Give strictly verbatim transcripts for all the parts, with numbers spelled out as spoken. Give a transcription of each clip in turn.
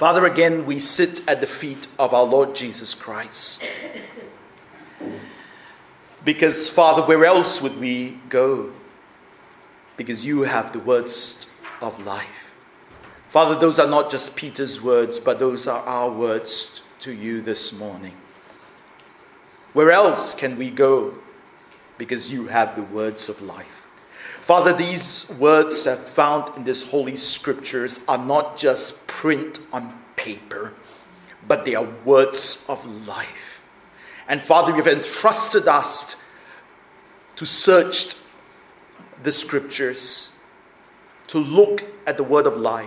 Father, again, we sit at the feet of our Lord Jesus Christ. Because, Father, where else would we go? Because you have the words of life. Father, those are not just Peter's words, but those are our words to you this morning. Where else can we go? Because you have the words of life. Father, these words that are found in these holy scriptures are not just print on paper, but they are words of life. And Father, you've entrusted us to search the scriptures, to look at the word of life,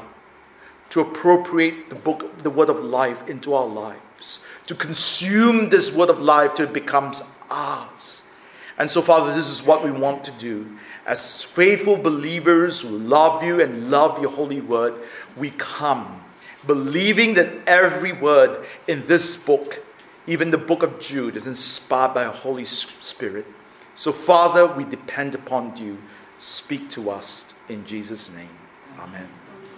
to appropriate the book, the word of life into our lives, to consume this word of life till it becomes ours. And so, Father, this is what we want to do. As faithful believers who love you and love your holy word, we come believing that every word in this book, even the book of Jude, is inspired by the Holy Spirit. So, Father, we depend upon you. Speak to us in Jesus' name. Amen.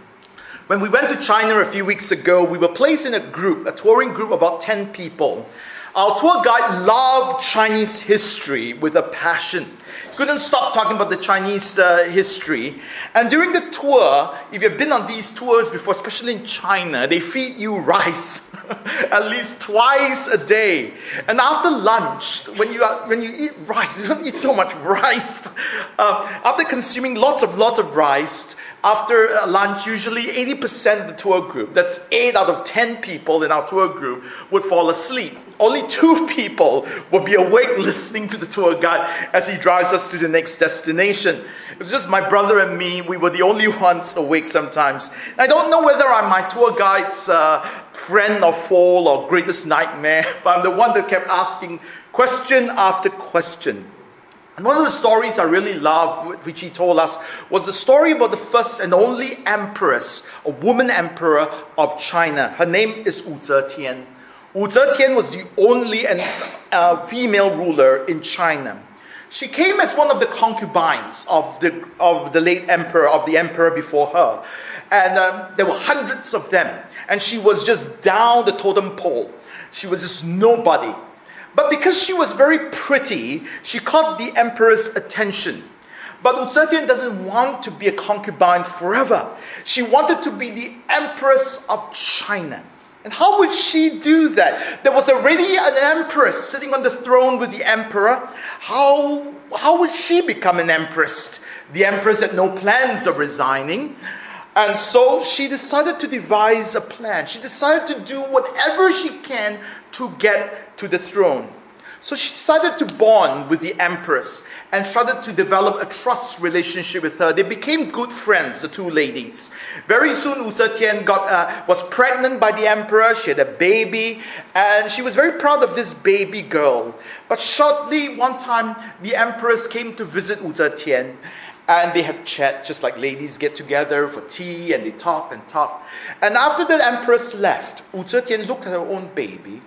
When we went to China a few weeks ago, we were placed in a group, a touring group of about ten people. Our tour guide loved Chinese history with a passion. He couldn't stop talking about the Chinese uh, history. And during the tour, if you've been on these tours before, especially in China, they feed you rice at least twice a day. And after lunch, when you are, when you eat rice, you don't eat so much rice. Uh, after consuming lots of lots of rice, after lunch, usually eighty percent of the tour group, that's eight out of ten people in our tour group, would fall asleep. Only two people would be awake listening to the tour guide as he drives us to the next destination. It was just my brother and me. We were the only ones awake sometimes. I don't know whether I'm my tour guide's uh, friend or foe or greatest nightmare, but I'm the one that kept asking question after question. And one of the stories I really love, which he told us, was the story about the first and only empress, a woman emperor of China. Her name is Wu Zetian. Wu Zetian was the only and, uh, female ruler in China. She came as one of the concubines of the of the late emperor, of the emperor before her. And um, there were hundreds of them. And she was just down the totem pole. She was just nobody. But because she was very pretty, she caught the emperor's attention. But Wu Zetian doesn't want to be a concubine forever. She wanted to be the empress of China. And how would she do that? There was already an empress sitting on the throne with the emperor. How, how would she become an empress? The empress had no plans of resigning. And so she decided to devise a plan. She decided to do whatever she can to get to the throne. So she decided to bond with the empress and started to develop a trust relationship with her. They became good friends, the two ladies. Very soon, Wu Zetian got uh, was pregnant by the emperor. She had a baby, and she was very proud of this baby girl. But shortly, one time, the empress came to visit Wu Zetian, and they had chat, just like ladies get together for tea, and they talked and talked. And after the empress left, Wu Zetian looked at her own baby,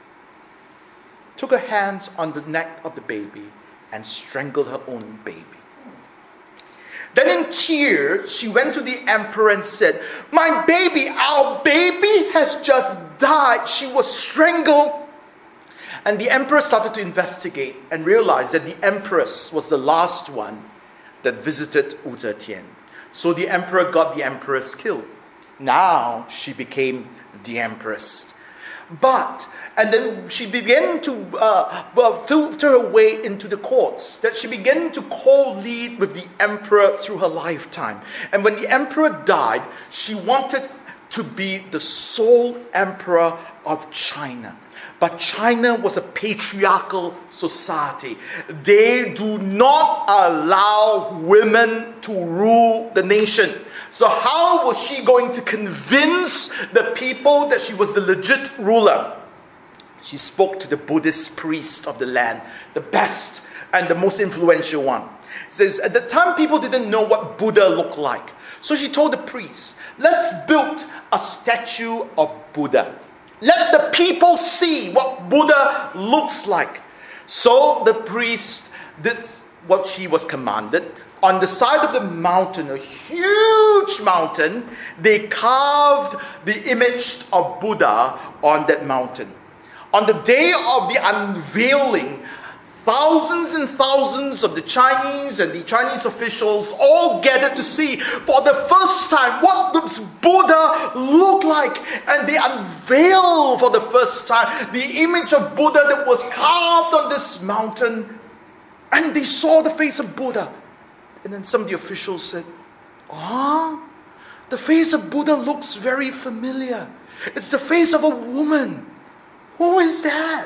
took her hands on the neck of the baby, and strangled her own baby. Then in tears, she went to the emperor and said, "My baby, our baby has just died. She was strangled." And the emperor started to investigate and realized that the empress was the last one that visited Wu Zetian. So the emperor got the empress killed. Now she became the empress. But, and then she began to uh, well, filter her way into the courts, that she began to co-lead with the emperor through her lifetime. And when the emperor died, she wanted to be the sole emperor of China. But China was a patriarchal society. They do not allow women to rule the nation. So how was she going to convince the people that she was the legit ruler? She spoke to the Buddhist priest of the land, the best and the most influential one. It says, at the time people didn't know what Buddha looked like. So she told the priest, let's build a statue of Buddha. Let the people see what Buddha looks like. So the priest did what she was commanded, on the side of the mountain, a huge mountain, they carved the image of Buddha on that mountain. On the day of the unveiling, thousands and thousands of the Chinese and the Chinese officials all gathered to see for the first time what does Buddha look like. And they unveiled for the first time the image of Buddha that was carved on this mountain. And they saw the face of Buddha. And then some of the officials said, "Ah, the face of Buddha looks very familiar. It's the face of a woman. Who is that?"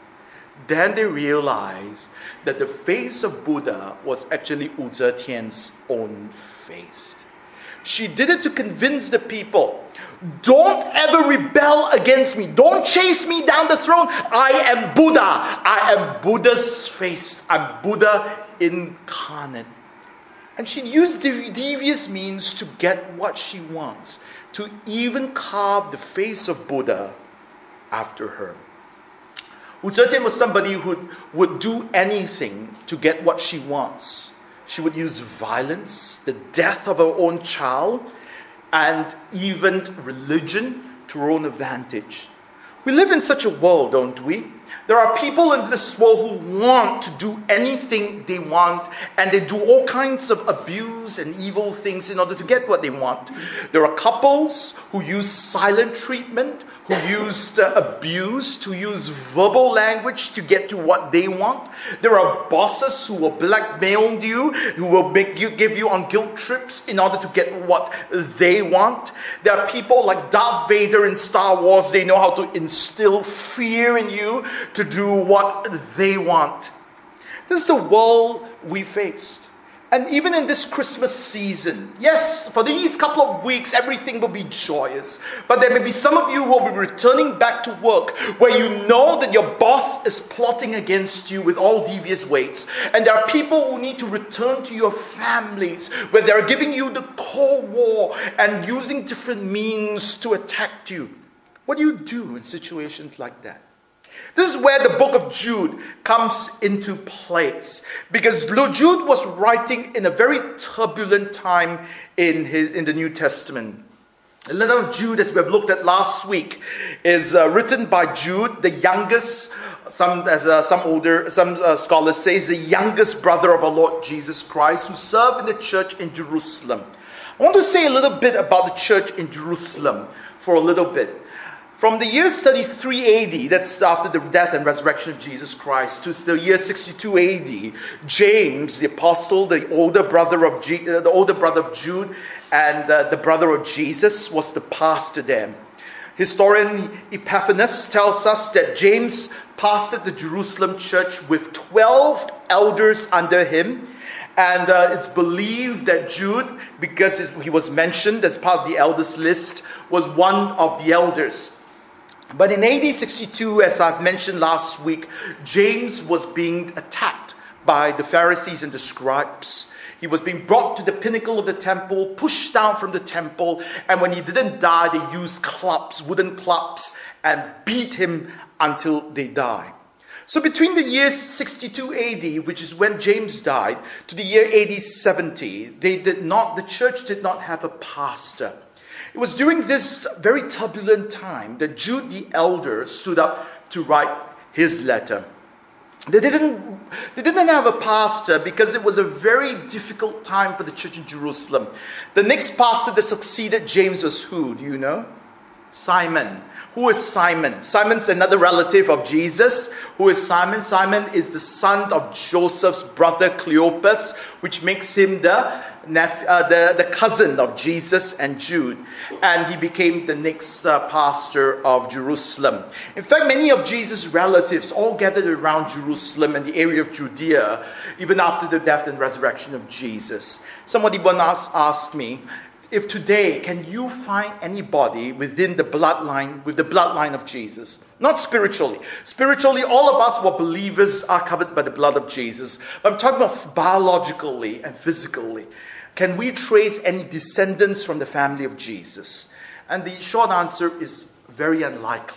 Then they realized that the face of Buddha was actually Wu Zetian's own face. She did it to convince the people, don't ever rebel against me. Don't chase me down the throne. I am Buddha. I am Buddha's face. I'm Buddha incarnate. And she used devious means to get what she wants, to even carve the face of Buddha after her. Wu Zetian was somebody who would do anything to get what she wants. She would use violence, the death of her own child, and even religion to her own advantage. We live in such a world, don't we? There are people in this world who want to do anything they want, and they do all kinds of abuse and evil things in order to get what they want. There are couples who use silent treatment, who use uh, abuse, to use verbal language to get to what they want. There are bosses who will blackmail you, who will make you give you on guilt trips in order to get what they want. There are people like Darth Vader in Star Wars. They know how to instill fear in you to do what they want. This is the world we faced. And even in this Christmas season, yes, for these couple of weeks, everything will be joyous. But there may be some of you who will be returning back to work where you know that your boss is plotting against you with all devious ways. And there are people who need to return to your families where they're giving you the Cold War and using different means to attack you. What do you do in situations like that? This is where the book of Jude comes into place, because Jude was writing in a very turbulent time in his, in the New Testament. The letter of Jude, as we have looked at last week, is uh, written by Jude, the youngest. Some, as uh, some older, some uh, scholars say, is the youngest brother of our Lord Jesus Christ, who served in the church in Jerusalem. I want to say a little bit about the church in Jerusalem for a little bit. From the year thirty-three A D, that's after the death and resurrection of Jesus Christ, to the year sixty-two A D, James, the apostle, the older brother of G, uh, the older brother of Jude, and uh, the brother of Jesus, was the pastor there. Historian Epiphanius tells us that James pastored the Jerusalem church with twelve elders under him. And uh, it's believed that Jude, because he was mentioned as part of the elders list, was one of the elders. But in A D sixty-two, as I've mentioned last week, James was being attacked by the Pharisees and the scribes. He was being brought to the pinnacle of the temple, pushed down from the temple, and when he didn't die, they used clubs, wooden clubs, and beat him until they died. So between the years sixty-two A D, which is when James died, to the year A D seventy, they did not, the church did not have a pastor. It was during this very turbulent time that Jude the elder stood up to write his letter. They didn't, they didn't have a pastor because it was a very difficult time for the church in Jerusalem. The next pastor that succeeded James was who? Do you know? Simon. Who is Simon? Simon's another relative of Jesus. Who is Simon? Simon is the son of Joseph's brother Cleopas, which makes him the, nep- uh, the, the cousin of Jesus and Jude. And he became the next uh, pastor of Jerusalem. In fact, many of Jesus' relatives all gathered around Jerusalem and the area of Judea, even after the death and resurrection of Jesus. Somebody once asked me, if today, can you find anybody within the bloodline, with the bloodline of Jesus? Not spiritually. Spiritually, all of us who are believers are covered by the blood of Jesus. But I'm talking about biologically and physically. Can we trace any descendants from the family of Jesus? And the short answer is very unlikely.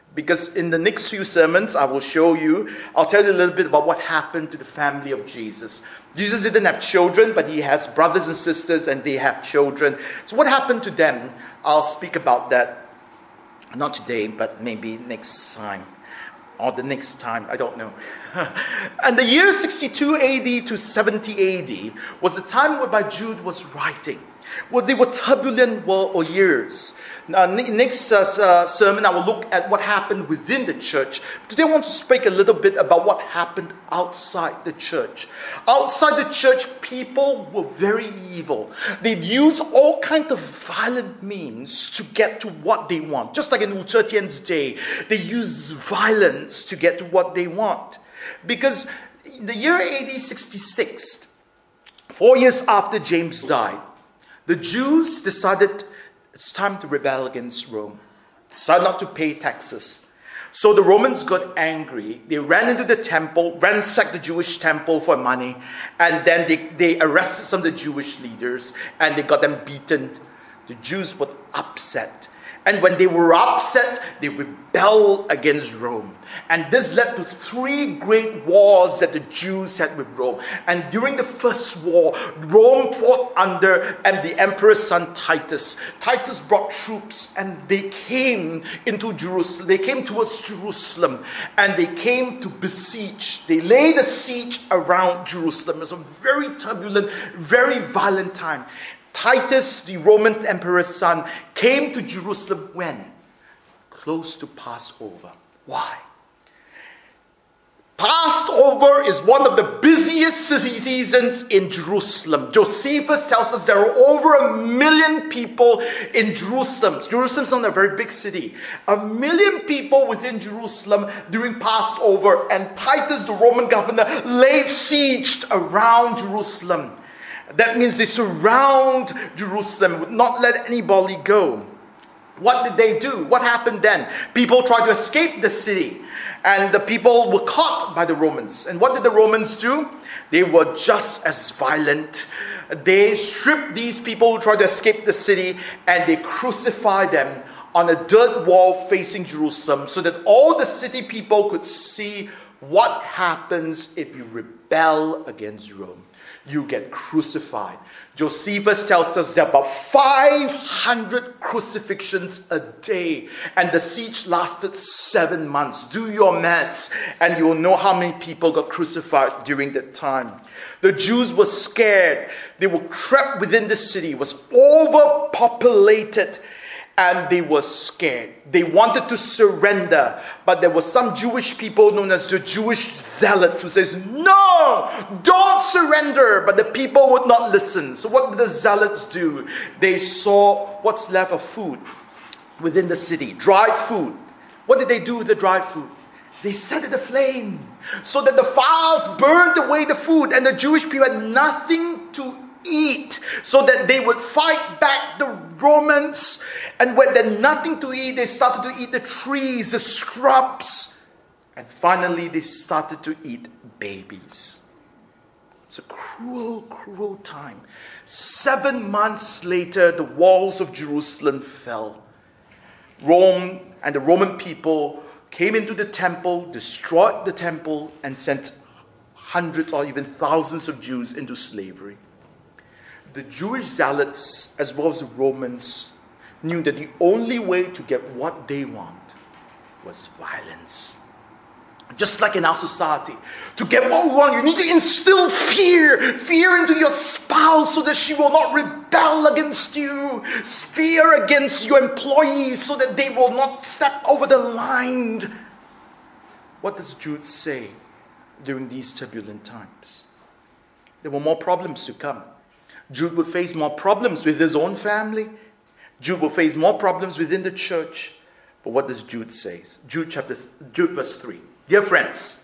Because in the next few sermons, I will show you, I'll tell you a little bit about what happened to the family of Jesus. Jesus didn't have children, but he has brothers and sisters, and they have children. So what happened to them? I'll speak about that, not today, but maybe next time. Or the next time, I don't know. And the year sixty-two A D to seventy A D was the time whereby Jude was writing. Well, they were turbulent or years. Now, next uh, sermon, I will look at what happened within the church. Today, I want to speak a little bit about what happened outside the church. Outside the church, people were very evil. They'd use all kinds of violent means to get to what they want. Just like in Wu Zetian's day, they use violence to get to what they want. Because in the year A D sixty-six, four years after James died, the Jews decided it's time to rebel against Rome. Decided not to pay taxes. So the Romans got angry. They ran into the temple, ransacked the Jewish temple for money, and then they, they arrested some of the Jewish leaders, and they got them beaten. The Jews were upset. And when they were upset, they rebelled against Rome. And this led to three great wars that the Jews had with Rome. And during the first war, Rome fought under and the emperor's son Titus. Titus brought troops and they came into Jerusalem. They came towards Jerusalem and they came to besiege. They laid a siege around Jerusalem. It was a very turbulent, very violent time. Titus, the Roman emperor's son, came to Jerusalem when? Close to Passover. Why? Passover is one of the busiest seasons in Jerusalem. Josephus tells us there are over a million people in Jerusalem. Jerusalem's not a very big city. A million people within Jerusalem during Passover, and Titus, the Roman governor, laid siege around Jerusalem. That means they surround Jerusalem, would not let anybody go. What did they do? What happened then? People tried to escape the city, and the people were caught by the Romans. And what did the Romans do? They were just as violent. They stripped these people who tried to escape the city, and they crucified them on a dirt wall facing Jerusalem, so that all the city people could see what happens if you rebel against Rome. You get crucified. Josephus tells us there are about five hundred crucifixions a day. And the siege lasted seven months. Do your maths and you will know how many people got crucified during that time. The Jews were scared. They were trapped within the city. It was overpopulated. And they were scared. They wanted to surrender. But there were some Jewish people known as the Jewish zealots who says, no, don't surrender. But the people would not listen. So what did the zealots do? They saw what's left of food within the city. Dried food. What did they do with the dried food? They set it aflame. So that the fires burned away the food. And the Jewish people had nothing to eat, so that they would fight back the Romans. And when they had nothing to eat, they started to eat the trees, the shrubs, and finally they started to eat babies. It's a cruel, cruel time. Seven months later, the walls of Jerusalem fell. Rome and the Roman people came into the temple, destroyed the temple, and sent hundreds or even thousands of Jews into slavery. The Jewish zealots, as well as the Romans, knew that the only way to get what they want was violence. Just like in our society, to get what we want, you need to instill fear. Fear into your spouse so that she will not rebel against you. Fear against your employees so that they will not step over the line. What does Jude say during these turbulent times? There were more problems to come. Jude would face more problems with his own family. Jude will face more problems within the church. But what does Jude say? Jude chapter Jude verse three. Dear friends,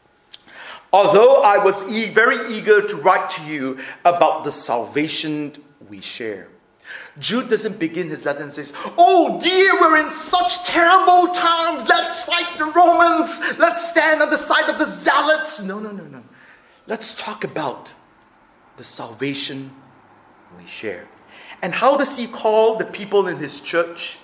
although I was e- very eager to write to you about the salvation we share. Jude doesn't begin his letter and says, oh dear, we're in such terrible times. Let's fight the Romans. Let's stand on the side of the zealots. No, no, no, no. Let's talk about the salvation we share. And how does he call the people in his church?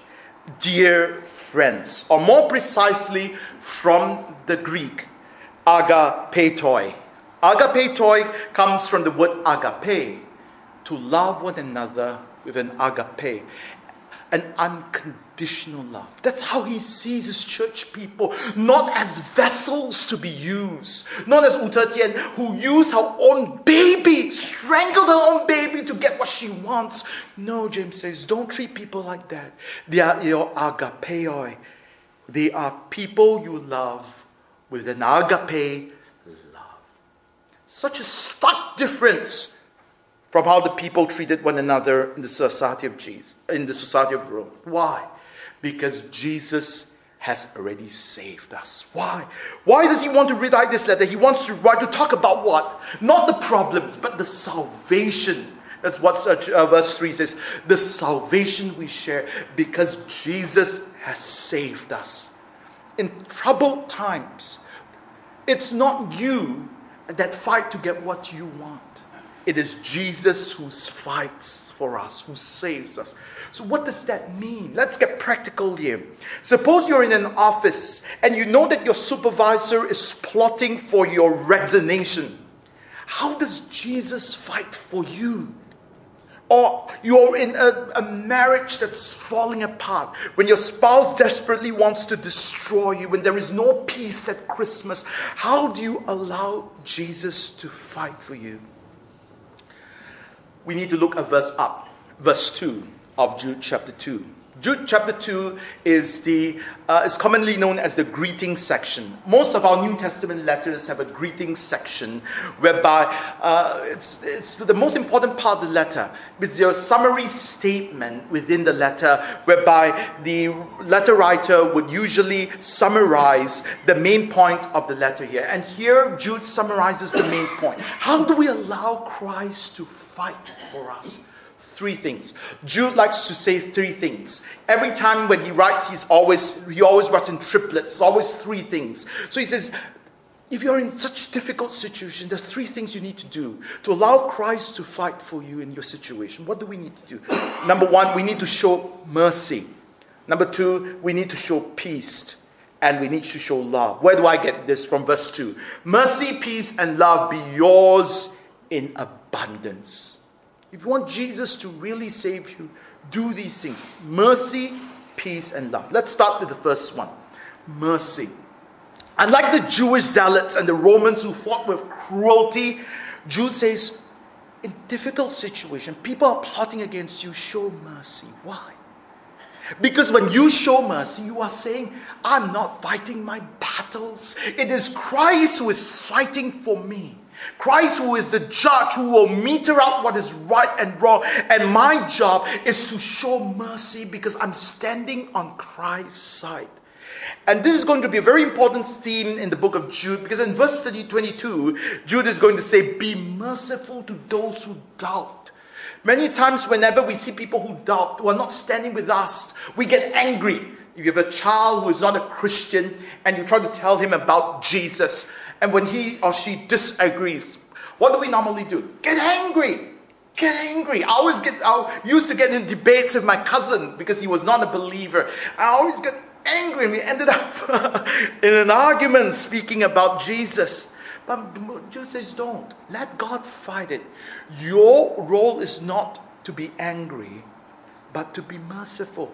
dear friends, or more precisely from the Greek, agapetoi. Agapetoi comes from the word agape, to love one another with an agape, an unconditional love. That's how he sees his church people, not as vessels to be used, not as Wu Zetian, who used her own baby, strangled her own baby to get what she wants. No, James says, don't treat people like that. They are your agapei. They are people you love with an agape love. Such a stark difference from how the people treated one another in the society of Jesus, in the society of Rome. Why? Because Jesus has already saved us. Why? Why does he want to write this letter? He wants to write to talk about what? Not the problems, but the salvation. That's what uh, verse three says. The salvation we share because Jesus has saved us. In troubled times, it's not you that fight to get what you want. It is Jesus who fights for us, who saves us. So what does that mean? Let's get practical here. Suppose you're in an office and you know that your supervisor is plotting for your resignation. How does Jesus fight for you? Or you're in a, a marriage that's falling apart, when your spouse desperately wants to destroy you, when there is no peace at Christmas. How do you allow Jesus to fight for you? We need to look a verse up, verse two of Jude chapter two. Jude chapter two is the uh, is commonly known as the greeting section. Most of our New Testament letters have a greeting section whereby uh, it's, it's the most important part of the letter, with your summary statement within the letter, whereby the letter writer would usually summarize the main point of the letter here. And here Jude summarizes the main point. How do we allow Christ to fight for us? Three things. Jude likes to say three things. Every time when he writes, he's always he always writes in triplets. It's always three things. So he says, if you're in such difficult situation, there's three things you need to do to allow Christ to fight for you in your situation. What do we need to do? Number one, we need to show mercy. Number two, we need to show peace. And we need to show love. Where do I get this from? Verse two. Mercy, peace, and love be yours in abundance. If you want Jesus to really save you, do these things. Mercy, peace, and love. Let's start with the first one. Mercy. Unlike the Jewish zealots and the Romans who fought with cruelty, Jude says, in difficult situations, people are plotting against you, show mercy. Why? Because when you show mercy, you are saying, I'm not fighting my battles. It is Christ who is fighting for me. Christ who is the judge, who will meter out what is right and wrong. And my job is to show mercy because I'm standing on Christ's side. And this is going to be a very important theme in the book of Jude, because in verse twenty-two, Jude is going to say, be merciful to those who doubt. Many times whenever we see people who doubt, who are not standing with us, we get angry. If you have a child who is not a Christian and you try to tell him about Jesus, and when he or she disagrees, what do we normally do? Get angry. Get angry. I always get, I used to get in debates with my cousin because he was not a believer. I always get angry, and we ended up in an argument speaking about Jesus. But Jude says, don't. Let God fight it. Your role is not to be angry, but to be merciful.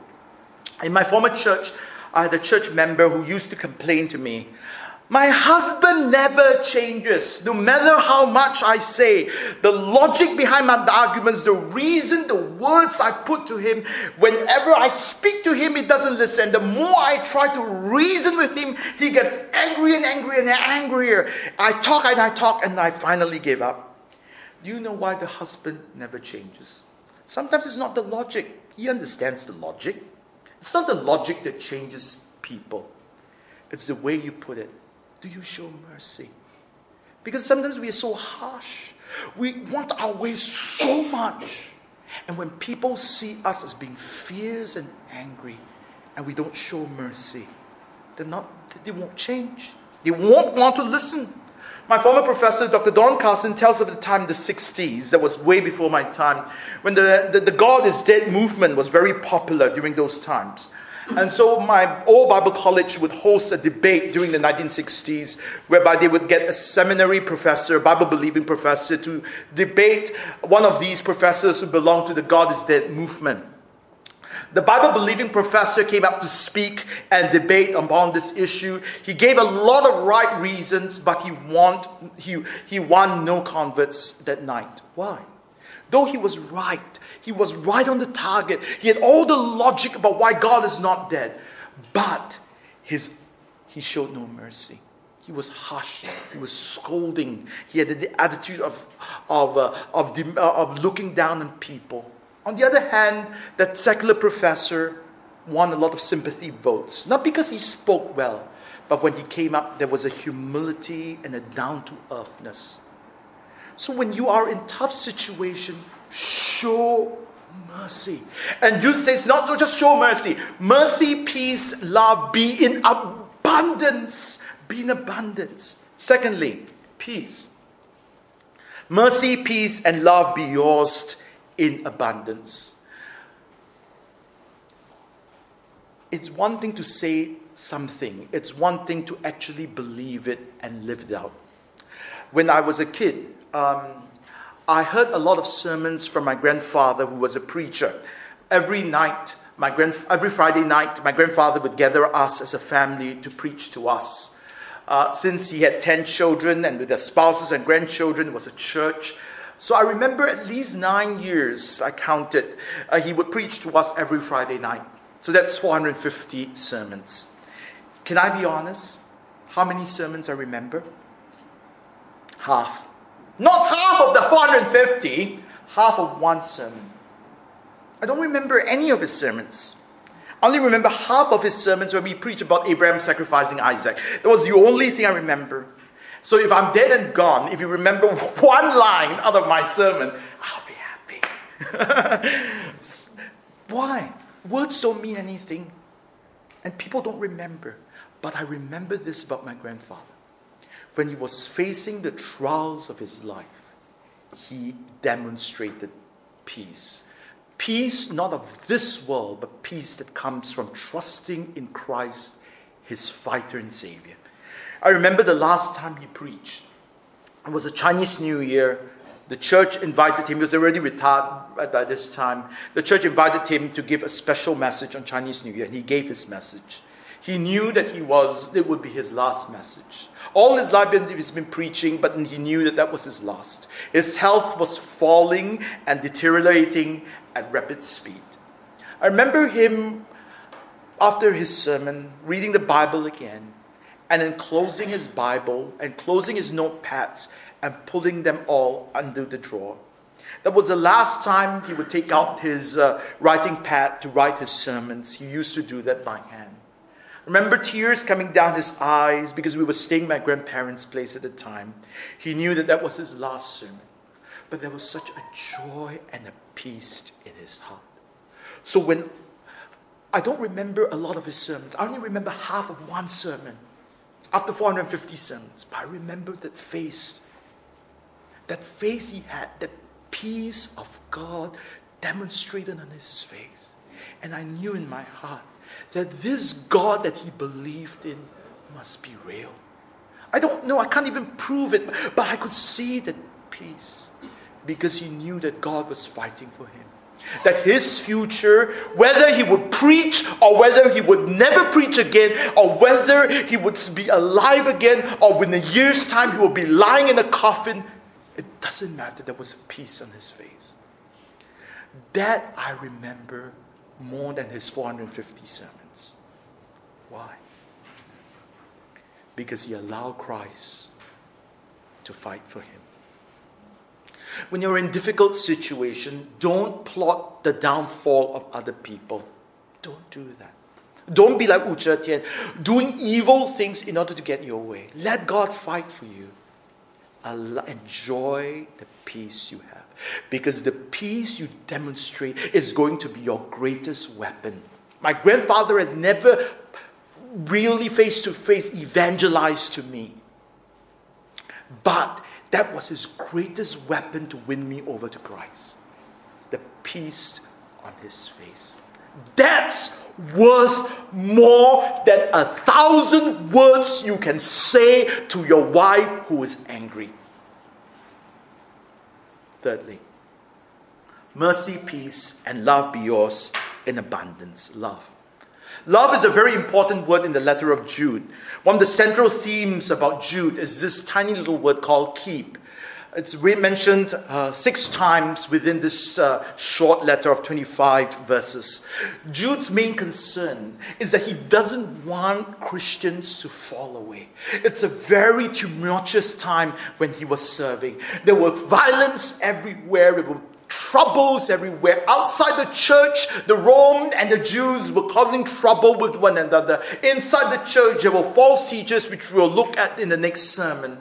In my former church, I had a church member who used to complain to me, my husband never changes, no matter how much I say. The logic behind my arguments, the reason, the words I put to him, whenever I speak to him, he doesn't listen. The more I try to reason with him, he gets angry and angry and angrier. I talk and I talk and I finally give up. Do you know why the husband never changes? Sometimes it's not the logic. He understands the logic. It's not the logic that changes people. It's the way you put it. Do you show mercy? Because sometimes we are so harsh. We want our way so much. And when people see us as being fierce and angry, and we don't show mercy, they're not, they won't change. They won't want to listen. My former professor, Doctor Don Carson, tells of the time in the sixties, that was way before my time, when the, the, the God is Dead movement was very popular during those times. And so my old Bible college would host a debate during the nineteen sixties whereby they would get a seminary professor, Bible-believing professor, to debate one of these professors who belonged to the God is Dead movement. The Bible-believing professor came up to speak and debate upon this issue. He gave a lot of right reasons, but he won, he, he won no converts that night. Why? Though he was right, he was right on the target. He had all the logic about why God is not dead. But his, he showed no mercy. He was harsh. He was scolding. He had the attitude of, of, uh, of, the, uh, of looking down on people. On the other hand, that secular professor won a lot of sympathy votes. Not because he spoke well, but when he came up, there was a humility and a down-to-earthness. So when you are in tough situation, show mercy. And you say, it's not to just show mercy. Mercy, peace, love, be in abundance. Be in abundance. Secondly, peace. Mercy, peace, and love be yours in abundance. It's one thing to say something. It's one thing to actually believe it and live it out. When I was a kid, um, I heard a lot of sermons from my grandfather, who was a preacher. Every night, my grand, every Friday night, my grandfather would gather us as a family to preach to us. Uh, since he had ten children, and with their spouses and grandchildren, it was a church. So I remember at least nine years, I counted, uh, he would preach to us every Friday night. So that's four hundred fifty sermons. Can I be honest? How many sermons I remember? Half. Not half of the four hundred fifty, half of one sermon. I don't remember any of his sermons. I only remember half of his sermons when we preached about Abraham sacrificing Isaac. That was the only thing I remember. So if I'm dead and gone, if you remember one line out of my sermon, I'll be happy. Why? Words don't mean anything. And people don't remember. But I remember this about my grandfather. When he was facing the trials of his life, he demonstrated peace. Peace not of this world, but peace that comes from trusting in Christ, his fighter and Savior. I remember the last time he preached. It was a Chinese New Year. The church invited him. He was already retired by this time. The church invited him to give a special message on Chinese New Year. And he gave his message. He knew that he was, it would be his last message. All his life he's been preaching, but he knew that that was his last. His health was falling and deteriorating at rapid speed. I remember him, after his sermon, reading the Bible again, and then closing his Bible and closing his notepads and pulling them all under the drawer. That was the last time he would take out his uh, writing pad to write his sermons. He used to do that by hand. I remember tears coming down his eyes because we were staying at my grandparents' place at the time. He knew that that was his last sermon. But there was such a joy and a peace in his heart. So when I don't remember a lot of his sermons, I only remember half of one sermon after four hundred fifty sermons. But I remember that face, that face he had, that peace of God demonstrated on his face. And I knew in my heart that this God that he believed in must be real. I don't know, I can't even prove it, but I could see that peace because he knew that God was fighting for him. That his future, whether he would preach or whether he would never preach again, or whether he would be alive again, or in a year's time he will be lying in a coffin, it doesn't matter. There was peace on his face. That I remember more than his four hundred fifty sermons. Why? Because he allowed Christ to fight for him. When you're in difficult situation, don't plot the downfall of other people. Don't do that. Don't be like Wu Zetian, doing evil things in order to get your way. Let God fight for you. Enjoy the peace you have. Because the peace you demonstrate is going to be your greatest weapon. My grandfather has never really face-to-face evangelized to me. But that was his greatest weapon to win me over to Christ. The peace on his face. That's worth more than a thousand words you can say to your wife who is angry. Thirdly, mercy, peace, and love be yours in abundance. Love. Love is a very important word in the letter of Jude. One of the central themes about Jude is this tiny little word called keep. It's mentioned uh, six times within this uh, short letter of twenty-five verses. Jude's main concern is that he doesn't want Christians to fall away. It's a very tumultuous time when he was serving. There was violence everywhere. There were troubles everywhere. Outside the church, the Rome and the Jews were causing trouble with one another. Inside the church, there were false teachers, which we'll look at in the next sermon.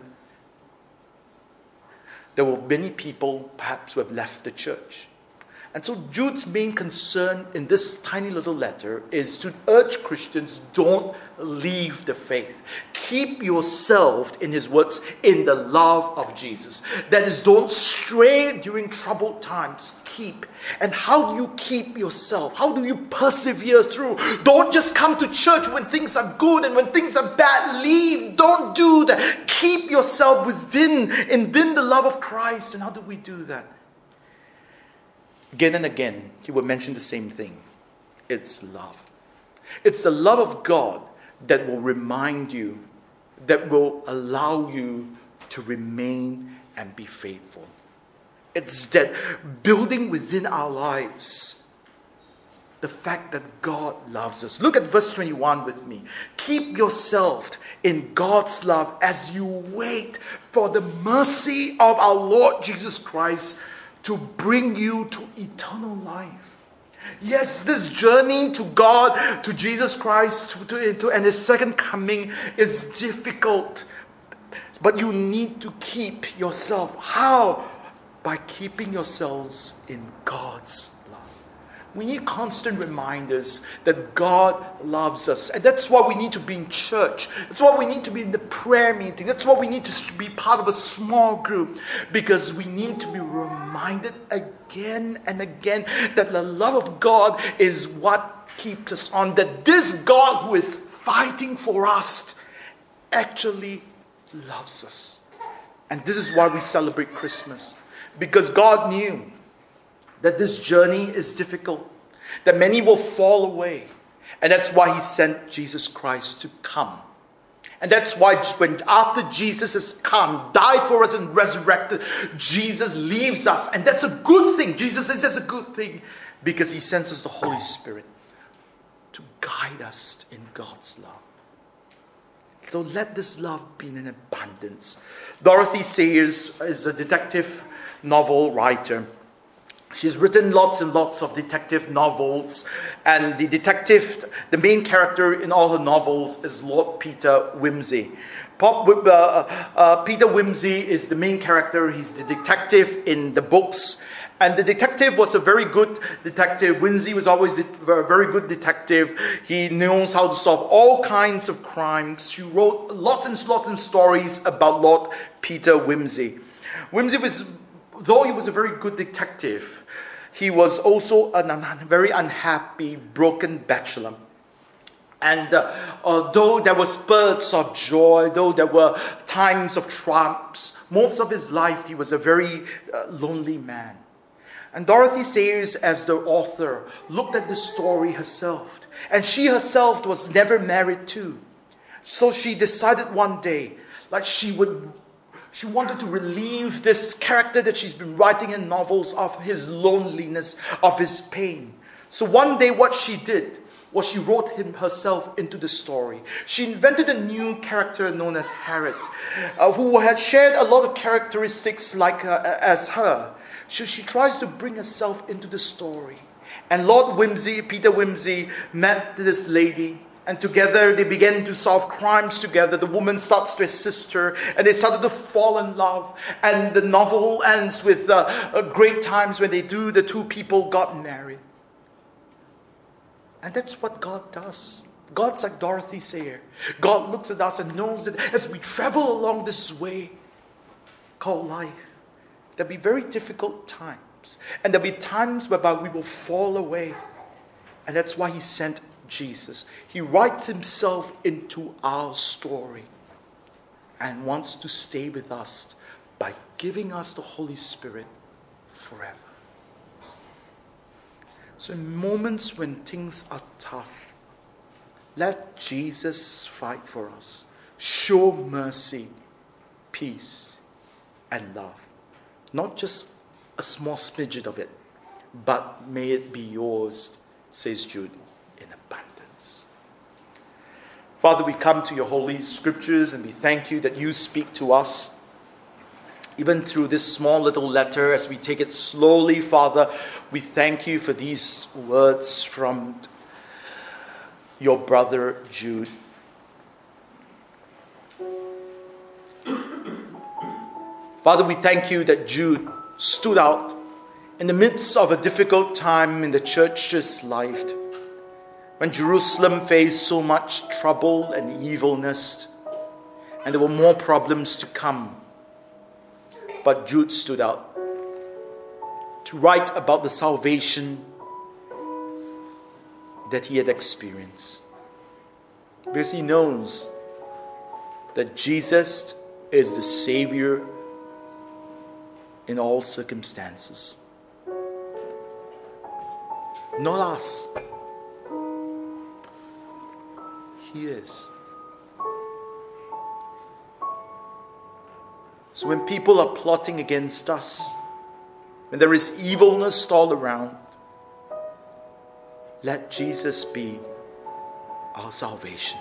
There were many people, perhaps, who have left the church. And so Jude's main concern in this tiny little letter is to urge Christians, don't leave the faith. Keep yourself, in his words, in the love of Jesus. That is, don't stray during troubled times. Keep. And how do you keep yourself? How do you persevere through? Don't just come to church when things are good, and when things are bad, leave. Don't do that. Keep yourself within, and within the love of Christ. And how do we do that? Again and again, he will mention the same thing. It's love. It's the love of God that will remind you, that will allow you to remain and be faithful. It's that building within our lives the fact that God loves us. Look at verse twenty-one with me. Keep yourself in God's love as you wait for the mercy of our Lord Jesus Christ to bring you to eternal life. Yes, this journey to God, to Jesus Christ, to, to, to, and His second coming is difficult. But you need to keep yourself. How? By keeping yourselves in God's love. We need constant reminders that God loves us. And that's why we need to be in church. That's why we need to be in the prayer meeting. That's why we need to be part of a small group. Because we need to be reminded again and again that the love of God is what keeps us on. That this God who is fighting for us actually loves us. And this is why we celebrate Christmas. Because God knew that this journey is difficult, that many will fall away. And that's why He sent Jesus Christ to come. And that's why when after Jesus has come, died for us and resurrected, Jesus leaves us. And that's a good thing. Jesus says that's a good thing because He sends us the Holy Spirit to guide us in God's love. So let this love be in abundance. Dorothy Sayers is a detective novel writer. She's written lots and lots of detective novels, and the detective, the main character in all her novels is Lord Peter Wimsey. Pop, uh, uh, Peter Wimsey is the main character. He's the detective in the books. And the detective was a very good detective. Wimsey was always a very good detective. He knows how to solve all kinds of crimes. She wrote lots and lots of stories about Lord Peter Wimsey. Wimsey was, though he was a very good detective, he was also a very unhappy, broken bachelor. And uh, although there were spurts of joy, though there were times of triumphs, most of his life he was a very uh, lonely man. And Dorothy Sayers, as the author, looked at this story herself. And she herself was never married too. So she decided one day, like she would, she wanted to relieve this character that she's been writing in novels of his loneliness, of his pain. So one day what she did was she wrote him herself into the story. She invented a new character known as Harriet, uh, who had shared a lot of characteristics like uh, as her. So she tries to bring herself into the story. And Lord Wimsey, Peter Wimsey, met this lady. And together they began to solve crimes together. The woman starts to assist her. And they started to fall in love. And the novel ends with uh, uh, great times when they do. The two people got married. And that's what God does. God's like Dorothy Sayers. God looks at us and knows that as we travel along this way called life, there'll be very difficult times. And there'll be times whereby we will fall away. And that's why he sent Jesus. He writes himself into our story and wants to stay with us by giving us the Holy Spirit forever. So in moments when things are tough, let Jesus fight for us. Show mercy, peace, and love. Not just a small smidget of it, but may it be yours, says Jude, in abundance. Father, we come to your holy scriptures and we thank you that you speak to us. Even through this small little letter, as we take it slowly, Father, we thank you for these words from your brother Jude. Father, we thank you that Jude stood out in the midst of a difficult time in the church's life, when Jerusalem faced so much trouble and evilness, and there were more problems to come. But Jude stood out to write about the salvation that he had experienced, because he knows that Jesus is the Savior in all circumstances. Not us. He is. So when people are plotting against us, when there is evilness all around, let Jesus be our salvation.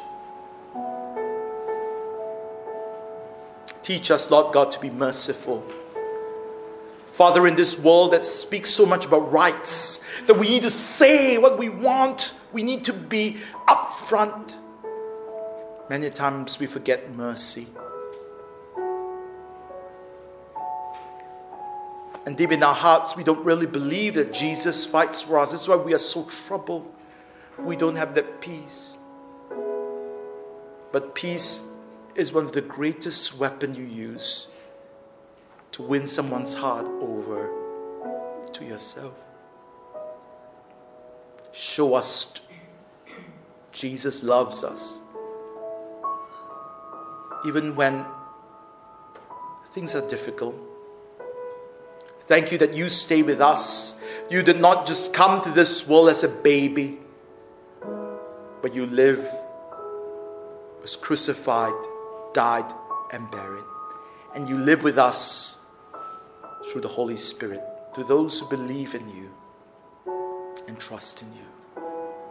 Teach us, Lord God, to be merciful. Father, in this world that speaks so much about rights, that we need to say what we want, we need to be upfront. Many times we forget mercy. And deep in our hearts, we don't really believe that Jesus fights for us. That's why we are so troubled. We don't have that peace. But peace is one of the greatest weapons you use to win someone's heart over to yourself. Show us Jesus loves us. Even when things are difficult. Thank you that you stay with us. You did not just come to this world as a baby, but you live, was crucified, died, and buried. And you live with us through the Holy Spirit, to those who believe in you and trust in you.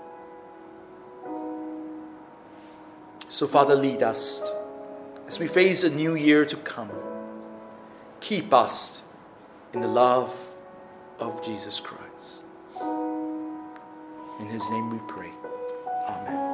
So, Father, lead us as we face a new year to come. Keep us in the love of Jesus Christ. In his name we pray. Amen.